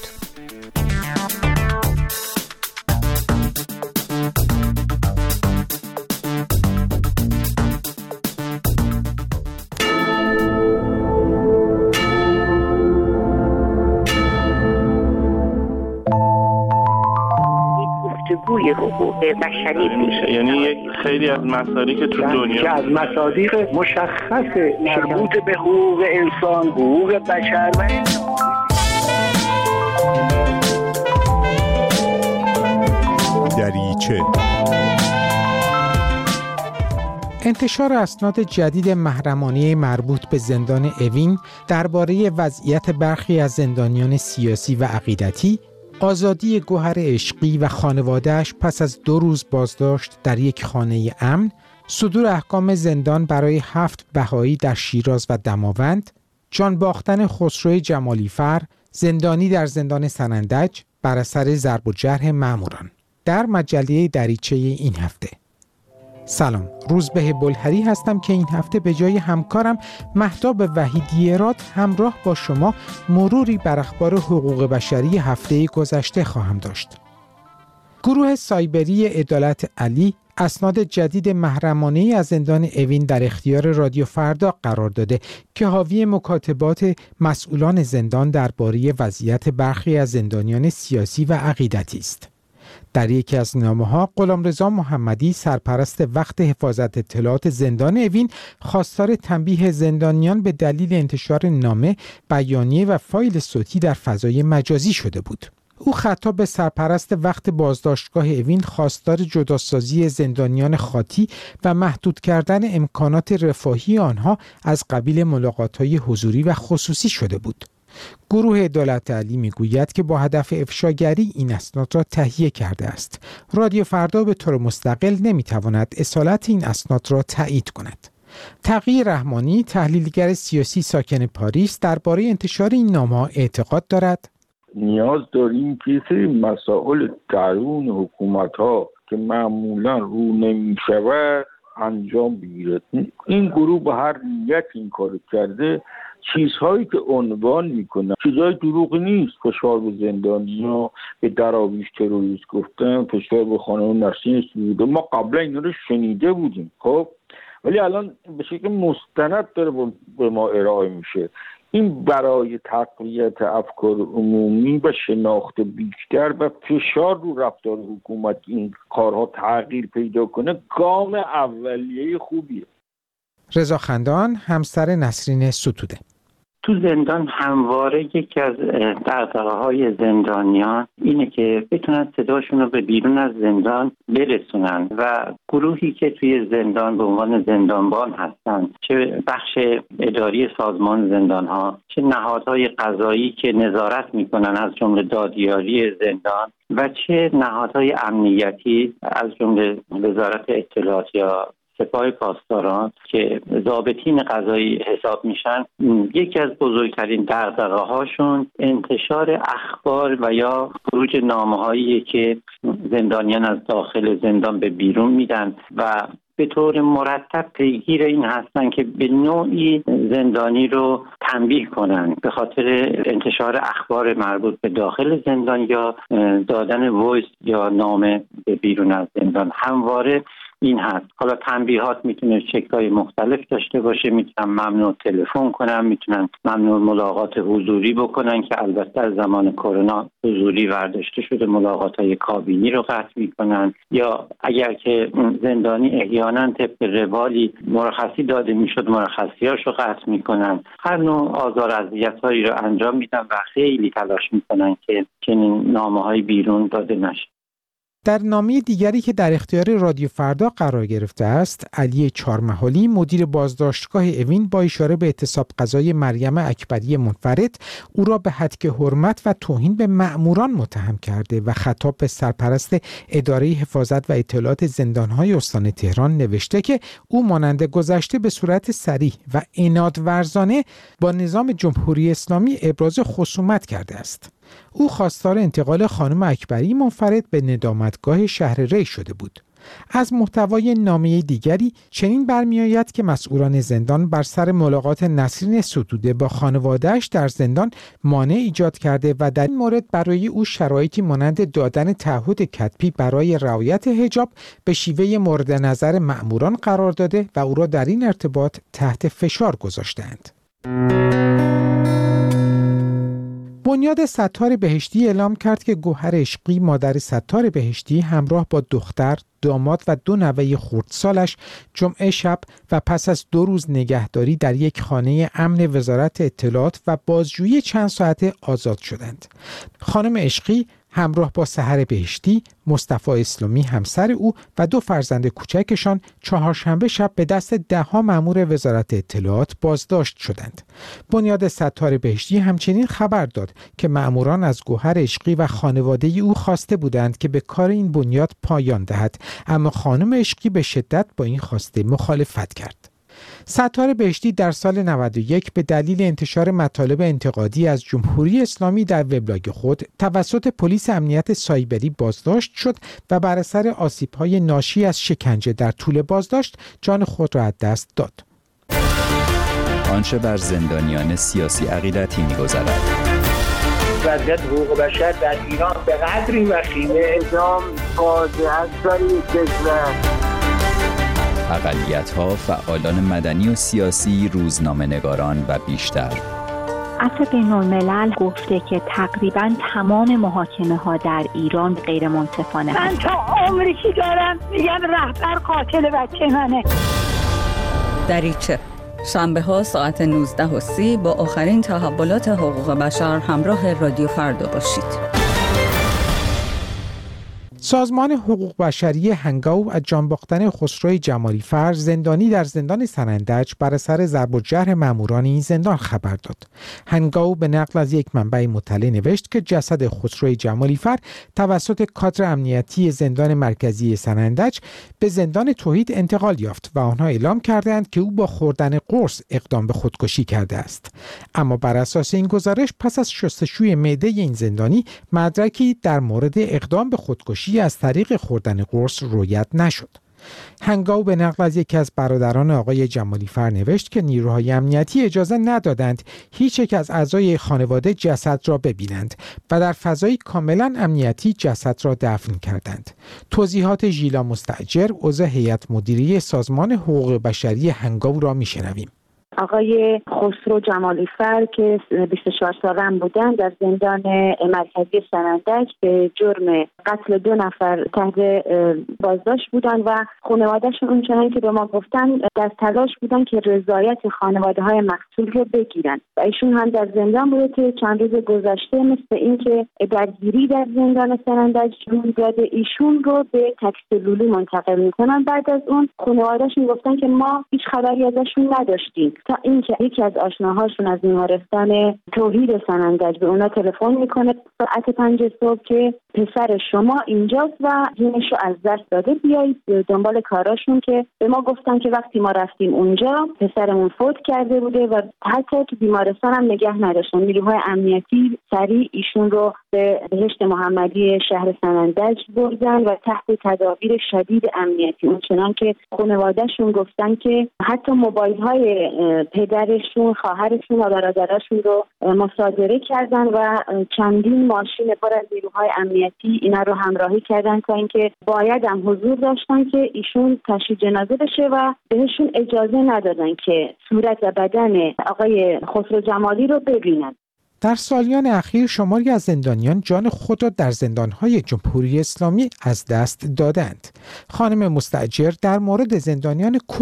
گفتگوی حقوق بشری میشه، یعنی خیلی از مسائلی که تو دنیا که از مصادیق مشخص مربوط به حقوق انسان، حقوق بشر و دریچه. انتشار اسناد جدید محرمانه مربوط به زندان اوین درباره وضعیت برخی از زندانیان سیاسی و عقیدتی، آزادی گوهر عشقی و خانواده‌اش پس از 2 روز بازداشت در یک خانه امن، صدور احکام زندان برای 7 بهایی در شیراز و دماوند، جان باختن خسرو جمالیفر زندانی در زندان سنندج بر اثر ضرب و جرح ماموران، در مجله دریچه این هفته. سلام، روزبه بلهری هستم که این هفته به جای همکارم مهتاب وحیدی‌راد همراه با شما مروری بر اخبار حقوق بشری هفته گذشته خواهم داشت. گروه سایبری عدالت علی اسناد جدید محرمانه‌ای از زندان اوین در اختیار رادیو فردا قرار داده که حاوی مکاتبات مسئولان زندان درباره وضعیت برخی از زندانیان سیاسی و عقیدتی است. در یکی از نامه‌ها غلامرضا محمدی سرپرست وقت حفاظت اطلاعات زندان اوین خواستار تنبیه زندانیان به دلیل انتشار نامه، بیانیه و فایل صوتی در فضای مجازی شده بود. او خطاب به سرپرست وقت بازداشتگاه اوین خواستار جداسازی زندانیان خاطی و محدود کردن امکانات رفاهی آنها از قبیل ملاقات‌های حضوری و خصوصی شده بود. گروه عدالت علی میگوید که با هدف افشاگری این اسناد را تهیه کرده است. رادیو فردا به طور مستقل نمیتواند اصالت این اسناد را تایید کند. تقی رحمانی، تحلیلگر سیاسی ساکن پاریس، درباره انتشار این نامه‌ها اعتقاد دارد نیاز داریم که سری مسائل درون حکومت‌ها که معمولا رو نمی‌شود انجام بگیرد. این گروه به هر نیت این کار کرده، چیزهایی که عنوان میکنن چیزهای دروغی نیست. فشار به زندانی‌ها، به دراویش تروریست گفتن، فشار به خانم نسرین سروده، ما قبلا اینا رو شنیده بودیم خب، ولی الان به شکل مستند داره به ما ارائه میشه. این برای تقویت افکار عمومی و شناخت بیشتر و فشار رو رفتار حکومت این کارها تغییر پیدا کنه گام اولیه خوبیه. رضا خندان، همسر نسرین ستوده: تو زندان همواره یکی از دغدغه‌های زندانیان اینه که بتونن صداشون رو به بیرون از زندان برسونن و گروهی که توی زندان به عنوان زندانبان هستن، چه بخش اداری سازمان زندان‌ها، چه نهادهای قضایی که نظارت میکنن از جمله دادیاری زندان و چه نهادهای امنیتی از جمله وزارت اطلاعات یا سپاه پاسداران که ضابطین قضایی حساب میشن، یکی از بزرگترین دغدغه‌هاشون انتشار اخبار و یا خروج نامه‌هایی که زندانیان از داخل زندان به بیرون میدن و به طور مرتب پیگیر این هستن که به نوعی زندانی رو تنبیه کنن به خاطر انتشار اخبار مربوط به داخل زندان یا دادن وایس یا نامه به بیرون از زندان. همواره این هست. حالا تنبیهات میتونه شکل‌های مختلف داشته باشه، میتونن ممنوع تلفن کنن، میتونن ممنوع ملاقات حضوری بکنن که البته از زمان کرونا حضوری برداشته شده، ملاقات‌های کابینی رو قطع میکنن، یا اگر که زندانی احیانا طبق روالی مرخصی داده میشد مرخصی‌هاش رو قطع میکنن. هر نوع آزار اذیت‌هایی رو انجام میدن و خیلی تلاش میکنن که چنین نامه‌های بیرون داده نشه. در نامه دیگری که در اختیار رادیو فردا قرار گرفته است، علی چهارمحالی مدیر بازداشتگاه اوین با اشاره به اعتصاب قضای مریم اکبری منفرد او را به هتک حرمت و توهین به مأموران متهم کرده و خطاب به سرپرست اداره حفاظت و اطلاعات زندانهای استان تهران نوشته که او مانند گذشته به صورت صریح و عنادورزانه با نظام جمهوری اسلامی ابراز خصومت کرده است. او خواستار انتقال خانم اکبری منفرد به ندامتگاه شهر ری شده بود. از محتوای نامه دیگری چنین برمی‌آید که مسئولان زندان بر سر ملاقات نسرین ستوده با خانواده‌اش در زندان مانع ایجاد کرده و در این مورد برای او شرایطی مانند دادن تعهد کتبی برای رعایت حجاب به شیوه مورد نظر مأموران قرار داده و او را در این ارتباط تحت فشار گذاشتند. بنیاد ستار بهشتی اعلام کرد که گوهر عشقی مادر ستار بهشتی همراه با دختر، داماد و 2 نوه خردسالش جمعه شب و پس از 2 روز نگهداری در یک خانه امن وزارت اطلاعات و بازجویی چند ساعته آزاد شدند. خانم عشقی همراه با سحر بهشتی، مصطفی اسلامی همسر او و 2 فرزند کوچکشان چهارشنبه شب به دست 10 مأمور وزارت اطلاعات بازداشت شدند. بنیاد ستار بهشتی همچنین خبر داد که مأموران از گوهر عشقی و خانواده او خواسته بودند که به کار این بنیاد پایان دهد، اما خانم عشقی به شدت با این خواسته مخالفت کرد. ستار بهشتی در سال 91 به دلیل انتشار مطالب انتقادی از جمهوری اسلامی در وبلاگ خود توسط پلیس امنیت سایبری بازداشت شد و بر اثر آسیب‌های ناشی از شکنجه در طول بازداشت جان خود را از دست داد. آنچه بر زندانیان سیاسی عقیدتی می‌گذرد. وضعیت حقوق بشر در ایران به قدری وخیمه اعدام فاجعه است برای کشور. اقلیت‌ها، فعالان مدنی و سیاسی، روزنامه‌نگاران و بیشتر. عفو بین‌الملل گفته که تقریباً تمام محاکمه‌ها در ایران غیر منصفانه من تا عمری که دارم میگم رهبر قاتل بچه منه. دریچه شنبه ها ساعت 19:30 با آخرین تحولات حقوق بشر همراه رادیو فردا باشید. سازمان حقوق بشری هنگاو از جان باختن خسرو جمالی فر زندانی در زندان سنندج بر اثر ضرب و جرح ماموران این زندان خبر داد. هنگاو به نقل از یک منبع مطلع نوشت که جسد خسرو جمالی فر توسط کادر امنیتی زندان مرکزی سنندج به زندان توحید انتقال یافت و آنها اعلام کردند که او با خوردن قرص اقدام به خودکشی کرده است. اما بر اساس این گزارش پس از شستشوی معده این زندانی مدرکی در مورد اقدام به خودکشی از طریق خوردن قرص رویت نشد. هنگاو به نقل از یکی از برادران آقای جمالی فر نوشت که نیروهای امنیتی اجازه ندادند هیچ یک از اعضای خانواده جسد را ببینند و در فضای کاملا امنیتی جسد را دفن کردند. توضیحات ژیلا مستأجر، عضو هیئت مدیره سازمان حقوق بشری هنگاو را میشنویم. آقای خسرو جمالی فر که 24 ساله‌ام بودن در زندان مرکزی سنندج به جرم قتل 2 نفر تحت بازداشت بودن و خانواده‌شون اونچنان که به ما گفتن در تلاش بودن که رضایت خانواده‌های مقتول رو بگیرن و ایشون هم در زندان بوده که چند روز گذشته مثل این که درگیری در زندان سنندج روی داده ایشون رو به تکسلولی منتقل میکنن. بعد از اون خانواده‌شون گفتن که ما هیچ خبری ازشون نداشتیم تا اینکه یکی از آشناهاشون از بیمارستان توحید سنندج به اونا تلفن میکنه ساعت 5 صبح که پسر شما اینجاست و جونشو از دست داده، بیایید دنبال کاراشون. که به ما گفتن که وقتی ما رفتیم اونجا پسرمون فوت کرده بوده و حتی تو بیمارستان هم نگه نداشتن. نیروهای امنیتی سریع ایشون رو به بهشت محمدی شهر سنندج بردن و تحت تدابیر شدید امنیتی، اونچنان که خانواده‌شون گفتن که حتی موبایل‌های پدرشون، خواهرشون و برادرشون رو مصادره کردن و چندین ماشین پر از نیروهای امنیتی اینا رو همراهی کردن تا اینکه باید هم حضور داشتن که ایشون تشییع جنازه بشه و بهشون اجازه ندادن که صورت و بدن آقای خسرو جمالی رو ببینن. در سالیان اخیر شماری از زندانیان جان خود را در زندانهای جمهوری اسلامی از دست دادند. خانم مستأجر در مورد زندانیان کرد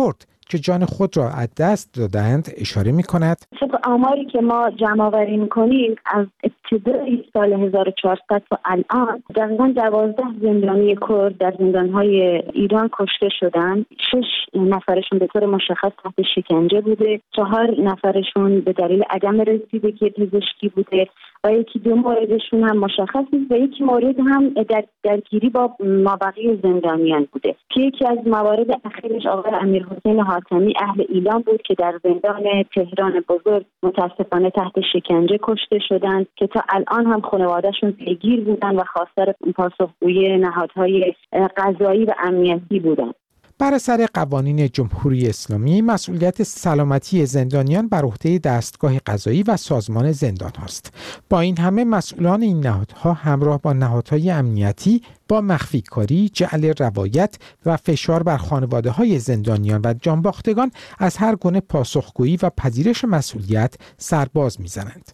که جان خود را از دست دادند اشاره می‌کند. طبق آماری که ما جمع‌آوری می‌کنیم از ابتدای سال 1400 تا الان دقیقاً 12 زندانی کرد در زندان‌های ایران کشته شدند. 6 نفرشون به طور مشخص تحت شکنجه بوده، 4 نفرشون به دلیل عدم رسیدگی پزشکی بوده و یکی 2 موردشون هم مشخص نیست و یکی مورد هم درگیری با مابقی زندانیان بوده که یکی از موارد اخیرش آقای امیرحسین حاتمی اهل ایلام بود که در زندان تهران بزرگ متاسفانه تحت شکنجه کشته شدند که تا الان هم خانواده‌شون پیگیر بودن و خواستار پاسخگویی نهادهای قضایی و امنیتی بودند. بر اثر قوانین جمهوری اسلامی مسئولیت سلامتی زندانیان بر عهده دستگاه قضایی و سازمان زندان هاست. با این همه مسئولان این نهادها همراه با نهادهای امنیتی با مخفی کاری، جعل روایت و فشار بر خانواده‌های زندانیان و جانباختگان از هر گونه پاسخگویی و پذیرش مسئولیت سرباز می‌زنند.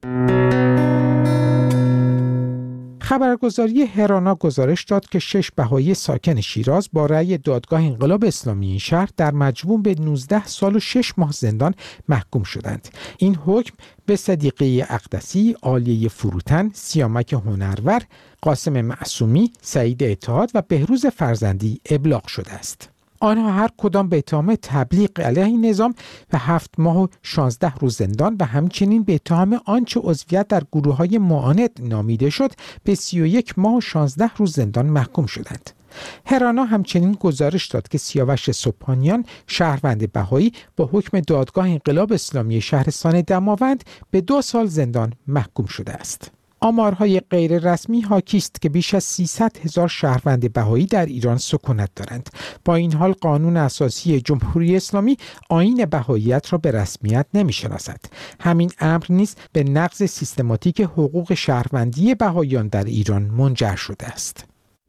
خبرگزاری هرانا گزارش داد که 6 بهایی ساکن شیراز با رأی دادگاه انقلاب اسلامی این شهر در مجموع به 19 سال و 6 ماه زندان محکوم شدند. این حکم به صدیقه اقدسی، عالیه فروتن، سیامک هنرور، قاسم معصومی، سعید اتحاد و بهروز فرزندی ابلاغ شده است. آنها هر کدام به اتهام تبلیغ علیه نظام و 7 ماه و 16 روز زندان و همچنین به اتهام آنچه عضویت در گروه‌های معاند نامیده شد به 31 ماه و 16 روز زندان محکوم شدند. هرانا همچنین گزارش داد که سیاوش سبحانیان شهروند بهایی با حکم دادگاه انقلاب اسلامی شهرستان دماوند به 2 سال زندان محکوم شده است. آمارهای غیر رسمی حاکی است که بیش از 300,000 شهروند بهایی در ایران سکونت دارند. با این حال قانون اساسی جمهوری اسلامی آیین بهاییت را به رسمیت نمی‌شناسد. همین امر نیز به نقض سیستماتیک حقوق شهروندی بهاییان در ایران منجر شده است.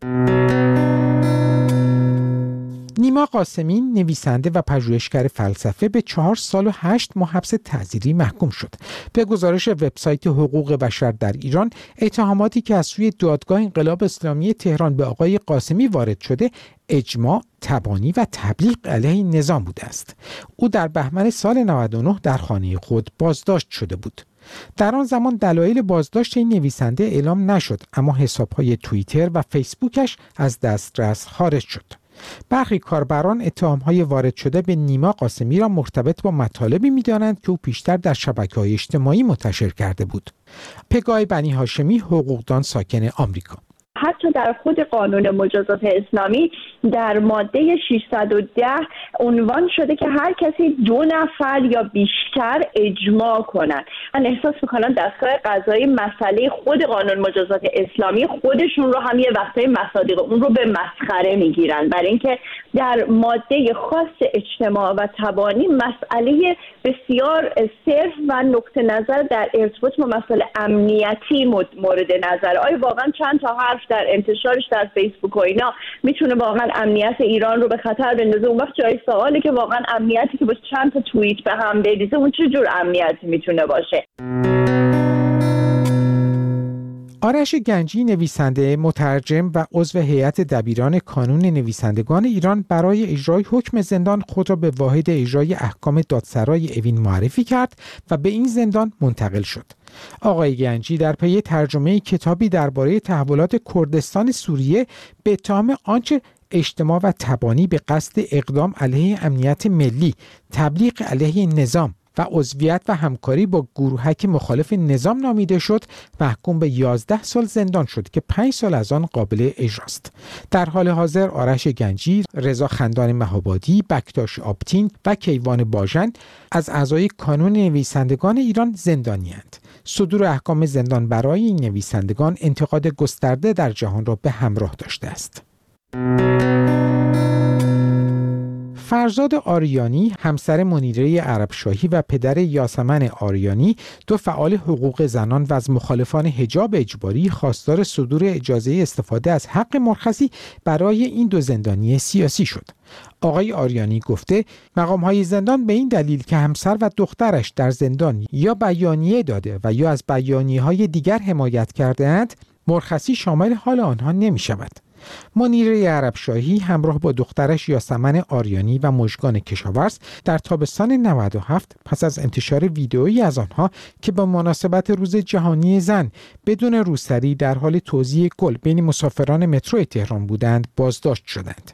نیما قاسمی نویسنده و پژوهشگر فلسفه به 4 سال و 8 ماه حبس تعزیری محکوم شد. به گزارش وبسایت حقوق بشر در ایران، اتهاماتی که از سوی دادگاه انقلاب اسلامی تهران به آقای قاسمی وارد شده، اجماع، تبانی و تبلیغ علیه نظام بوده است. او در بهمن سال 99 در خانه خود بازداشت شده بود. در آن زمان دلایل بازداشت این نویسنده اعلام نشد، اما حساب‌های توییتر و فیسبوکش از دسترس خارج شد. برخی کاربران اتهام‌های وارد شده به نیما قاسمی را مرتبط با مطالبی می‌دانند که او پیشتر در شبکه‌های اجتماعی منتشر کرده بود. پگاه بنی هاشمی، حقوقدان ساکن آمریکا: حتی در خود قانون مجازات اسلامی در ماده 610 عنوان شده که هر کسی 2 نفر یا بیشتر اجماع کنند. من احساس میکنم دستگاه قضایی مسئله خود قانون مجازات اسلامی خودشون رو هم یه وقتای مصادیق اون رو به مسخره میگیرن، برای اینکه در ماده خاص اجتماع و تبانی مسئله بسیار صرف و نقطه نظر در ارتباط با مسائل امنیتی مورد نظر. آیا واقعا چند تا حرف در انتشارش در فیسبوک و اینا میتونه واقعا امنیت ایران رو به خطر بندازه؟ اون وقت جای سواله که واقعا امنیتی که با چند تا توییت به هم بریزه اون چه جور امنیتی میتونه باشه؟ آرش گنجی، نویسنده، مترجم و عضو هیئت دبیران کانون نویسندگان ایران، برای اجرای حکم زندان خود را به واحد اجرای احکام دادسرای اوین معرفی کرد و به این زندان منتقل شد. آقای گنجی در پی ترجمه کتابی درباره تحولات کردستان سوریه به اتهام آنچه اجتماع و تبانی به قصد اقدام علیه امنیت ملی، تبلیغ علیه نظام و عضویت و همکاری با گروهک مخالف نظام نامیده شد، محکوم به 11 سال زندان شد که 5 سال از آن قابل اجراست. در حال حاضر آرش گنجی، رضا خندان مهابادی، بکتاش آبتین و کیوان باژن از اعضای کانون نویسندگان ایران زندانی‌اند. صدور احکام زندان برای این نویسندگان انتقاد گسترده در جهان را به همراه داشته است. فرزاد آریانی، همسر منیره عربشاهی و پدر یاسمن آریانی، 2 فعال حقوق زنان و از مخالفان حجاب اجباری، خواستار صدور اجازه استفاده از حق مرخصی برای این 2 زندانی سیاسی شد. آقای آریانی گفته مقام‌های زندان به این دلیل که همسر و دخترش در زندان یا بیانیه داده و یا از بیانیه‌های دیگر حمایت کرده‌اند، مرخصی شامل حال آنها نمی‌شود. منیره عربشاهی همراه با دخترش یاسمن آریانی و مژگان کشاورز در تابستان 97 پس از انتشار ویدئویی از آنها که به مناسبت روز جهانی زن بدون روسری در حال توزیع گل بین مسافران مترو تهران بودند بازداشت شدند.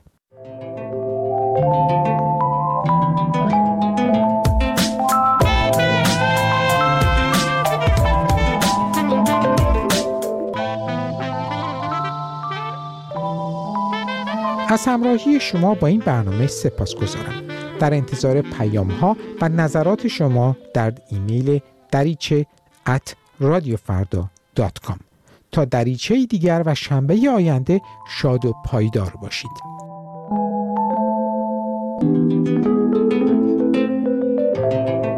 از همراهی شما با این برنامه سپاسگزارم. در انتظار پیام‌ها و نظرات شما در ایمیل dariche@radiofarda.com. تا دریچه دیگر و شنبه آینده شاد و پایدار باشید.